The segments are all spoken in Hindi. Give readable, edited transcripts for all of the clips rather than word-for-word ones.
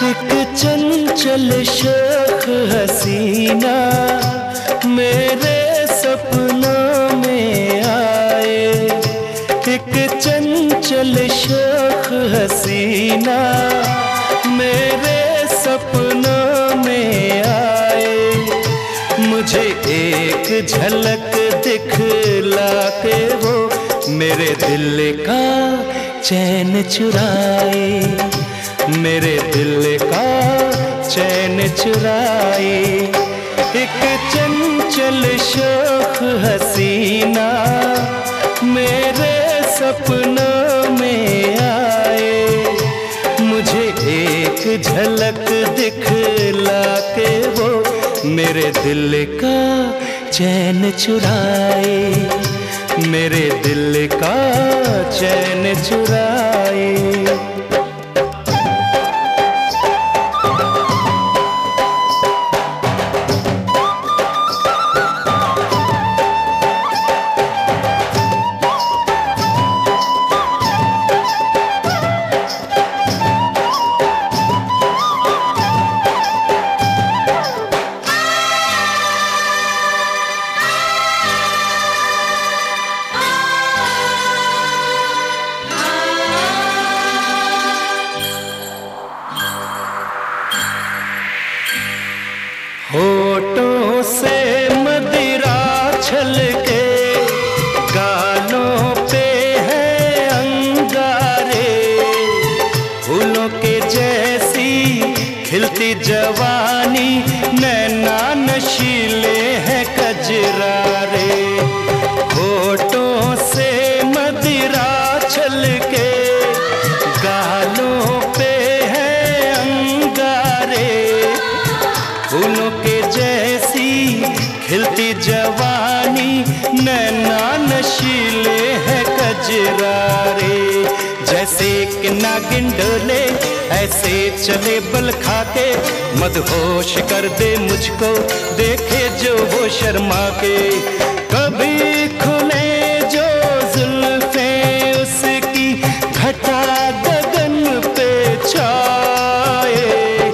एक चंचल शौक हसीना मेरे सपनों में आए। एक चंचल शौक हसीना मेरे सपनों में आए। मुझे एक झलक दिखला के वो मेरे दिल का चैन चुराए, मेरे दिल का चैन चुराए। एक चंचल शौक हसीना मेरे सपनों में आए। मुझे एक झलक दिखला के वो मेरे दिल का चैन चुराए, मेरे दिल का चैन चुराए। होठों से मदिरा छलके, गालों पे है अंगारे। फूलों के जैसी खिलती जवानी, नैना नशीले हैं कजरारे। होठों से मदिरा छलके, गालों पे है अंगारे। फूलों के जैसी खिलती जवानी, नैना नशीले हैं कजरारे। जैसे एक नागिन डोले ऐसे चले बल खाके, मदहोश कर दे मुझको देखे जो वो शर्मा के। कभी खुले जो जुल्फें उसकी, घटा गगन पे छाए।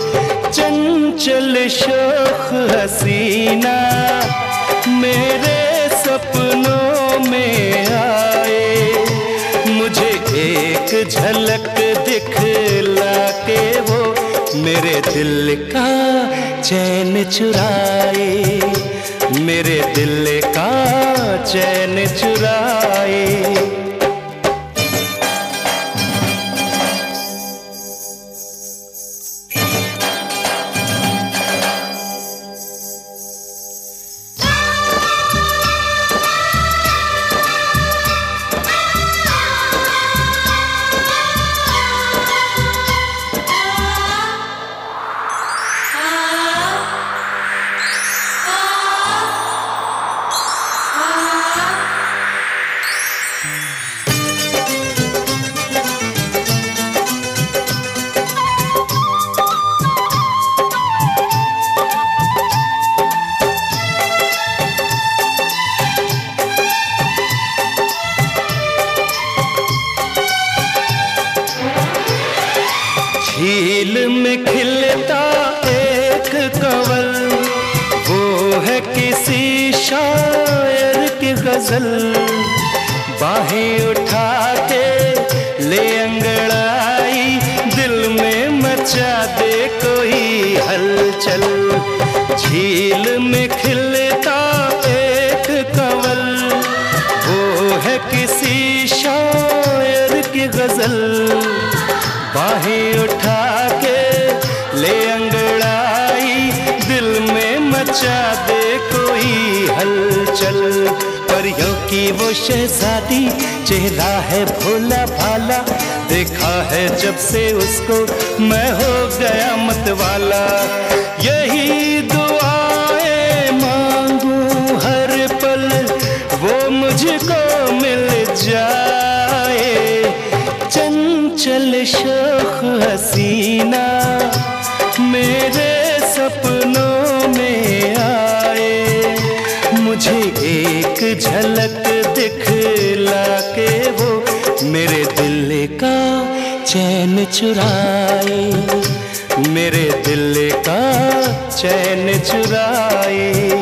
चंचल शौक हसीना मेरे सपनों में आए। मुझे एक झलक दिखला के वो मेरे दिल का चैन चुराए, मेरे दिल का चैन चुराए। झील में खिलता एक कंवल, वो है किसी शायर की गजल। बाहें उठा के ले अंगड़ाई, दिल में मचा दे कोई हलचल। झील में खिलता एक कंवल, वो है किसी शायर की गजल। बाहें उठा के ले अंगड़ाई, दिल में मचा दे कोई हलचल। परियों की वो शहजादी, चेहरा है भोला भाला। देखा है जब से उसको मैं हो गया मतवाला। यही दुआएं मांगू हर पल, वो मुझको मिल जाए। चंचल शौक हसीना मेरे सपनों में आए। मुझे एक झलक दिखला के वो मेरे दिल का चैन चुराए, मेरे दिल का चैन चुराए।